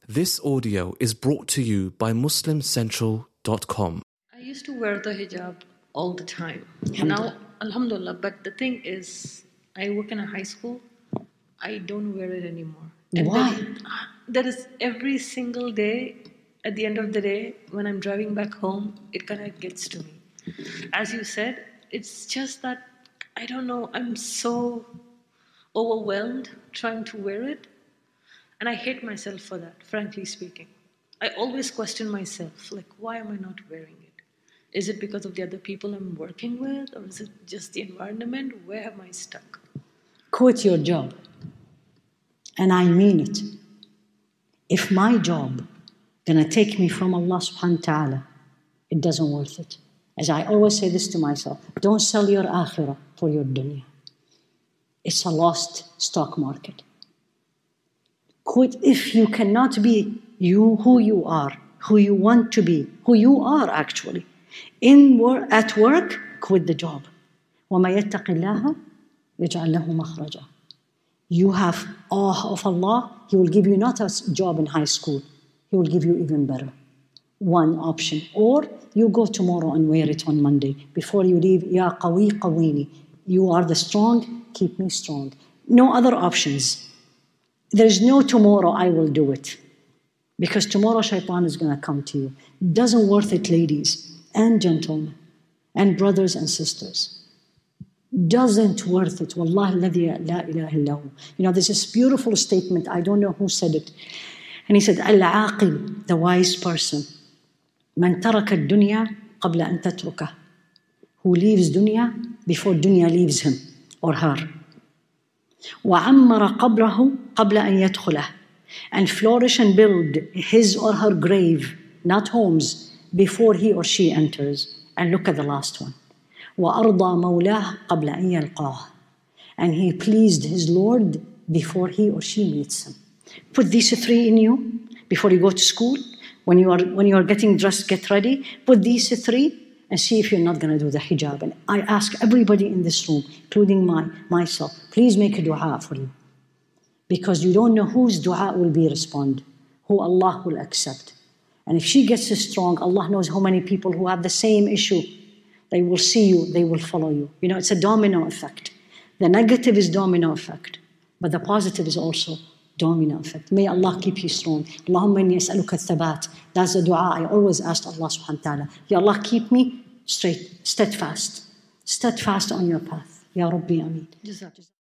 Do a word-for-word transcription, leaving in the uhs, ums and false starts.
This audio is brought to you by Muslim Central dot com. I used to wear the hijab all the time. Now, alhamdulillah, but the thing is, I work in a high school. I don't wear it anymore. And Why? That, that is every single day, at the end of the day, when I'm driving back home, it kind of gets to me. As you said, it's just that, I don't know, I'm so overwhelmed trying to wear it. And I hate myself for that, frankly speaking. I always question myself, like, why am I not wearing it? Is it because of the other people I'm working with? Or is it just the environment? Where am I stuck? Quit your job. And I mean it. If my job gonna take me from Allah subhanahu wa ta'ala, it doesn't worth it. As I always say this to myself, don't sell your akhirah for your dunya. It's a lost stock market. Quit if you cannot be you who you are, who you want to be, who you are actually. In work, at work, quit the job. وَمَا يَتَّقِ اللَّهَ يَجْعَلْ لَهُ مَخْرَجًا. You have awe of Allah, He will give you not a job in high school, He will give you even better. One option. Or you go tomorrow and wear it on Monday. Before you leave, Ya qawi qawini. You are the strong, keep me strong. No other options. There's no tomorrow I will do it. Because tomorrow shaitan is going to come to you. Doesn't worth it, ladies and gentlemen and brothers and sisters. Doesn't worth it. Wallahi alladhi la ilaha illahu. You know, there's this beautiful statement. I don't know who said it. And he said, Al-aqil, the wise person. Man taraka ad-dunya qabla an tatrukah. Who leaves dunya before dunya leaves him or her. وَعَمَّرَ قَبْرَهُ قَبْلَ أَنْ يَدْخُلَهُ. And flourish and build his or her grave, not homes, before he or she enters. And look at the last one. وَأَرْضَى مَوْلَاهُ قَبْلَ أَنْ يَلْقَاهُ. And he pleased his Lord before he or she meets him. Put these three in you before you go to school. When you are, when you are getting dressed, get ready. Put these three and see if you're not going to do the hijab. And I ask everybody in this room, including my, myself, please make a dua for you. Because you don't know whose dua will be responded, who Allah will accept. And if she gets strong, Allah knows how many people who have the same issue. They will see you, they will follow you. You know, it's a domino effect. The negative is domino effect, but the positive is also domino effect. May Allah keep you strong. Allahumma inni as'aluka al-thabat. That's the dua I always ask Allah subhanahu wa ta'ala. Ya Allah, keep me straight, steadfast. Steadfast on your path. Ya Rabbi, Ameen.